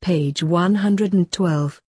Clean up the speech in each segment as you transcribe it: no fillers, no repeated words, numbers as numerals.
page 112.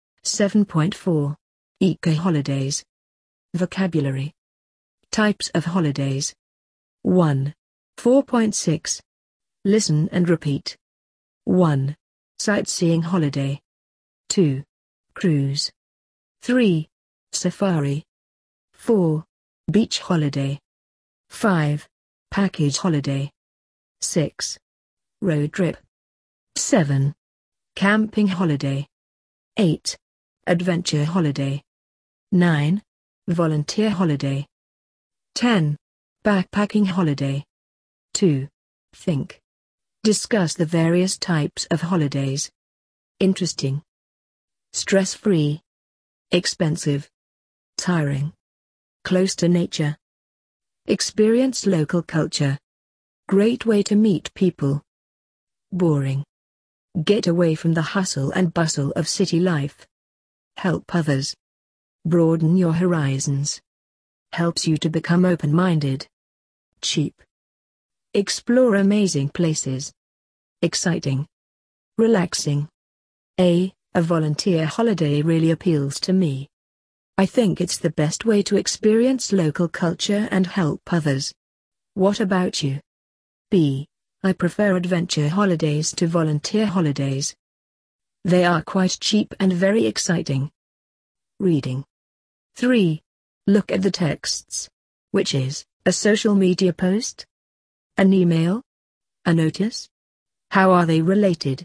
7.4. Eco-holidays. Vocabulary. Types of holidays. 1. 4.6. Listen and repeat. 1. Sightseeing holiday. 2. Cruise. 3. Safari. 4. Beach holiday. 5. Package holiday. 6. Road trip. 7. Camping holiday. 8. Adventure holiday. 9. Volunteer holiday. 10. Backpacking holiday. 2. Think. Discuss the various types of holidays. Interesting. Stress-free. Expensive. Tiring. Close to nature. Experience local culture. Great way to meet people. Boring. Get away from the hustle and bustle of city life. Help others. Broaden your horizons. Helps you to become open-minded. Cheap. Explore amazing places. Exciting. Relaxing. A volunteer holiday really appeals to me. I think it's the best way to experience local culture and help others. What about you? B. I prefer adventure holidays to volunteer holidays. They are quite cheap and very exciting. Reading. 3. Look at the texts. Which is a social media post? An email? A notice? How are they related?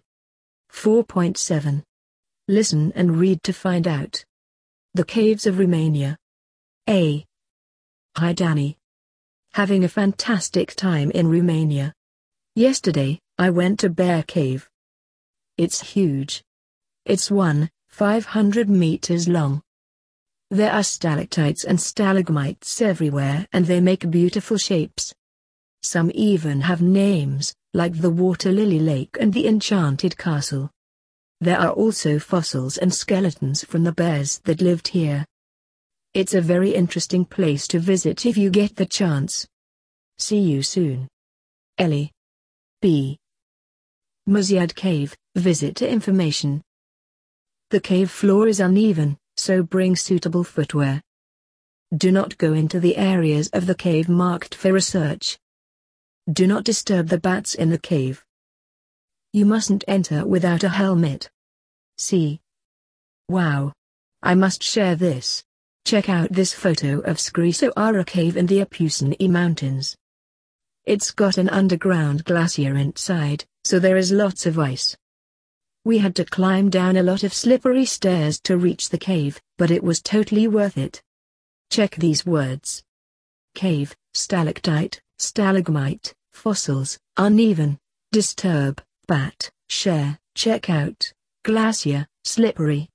4.7. Listen and read to find out. The Caves of Romania. A. Hi Danny. Having a fantastic time in Romania. Yesterday, I went to Bear Cave. It's huge. It's 500 meters long. There are stalactites and stalagmites everywhere and they make beautiful shapes. Some even have names, like the Water Lily Lake and the Enchanted Castle. There are also fossils and skeletons from the bears that lived here. It's a very interesting place to visit if you get the chance. See you soon. Ellie. B. Muziad Cave, visitor information. The cave floor is uneven, so bring suitable footwear. Do not go into the areas of the cave marked for research. Do not disturb the bats in the cave. You mustn't enter without a helmet. See. Wow. I must share this. Check out this photo of Scrisoara Cave in the Apuseni Mountains. It's got an underground glacier inside, so there is lots of ice. We had to climb down a lot of slippery stairs to reach the cave, but it was totally worth it. Check these words. Cave, stalactite, stalagmite, fossils, uneven, disturb, bat, share, check out, glacier, slippery.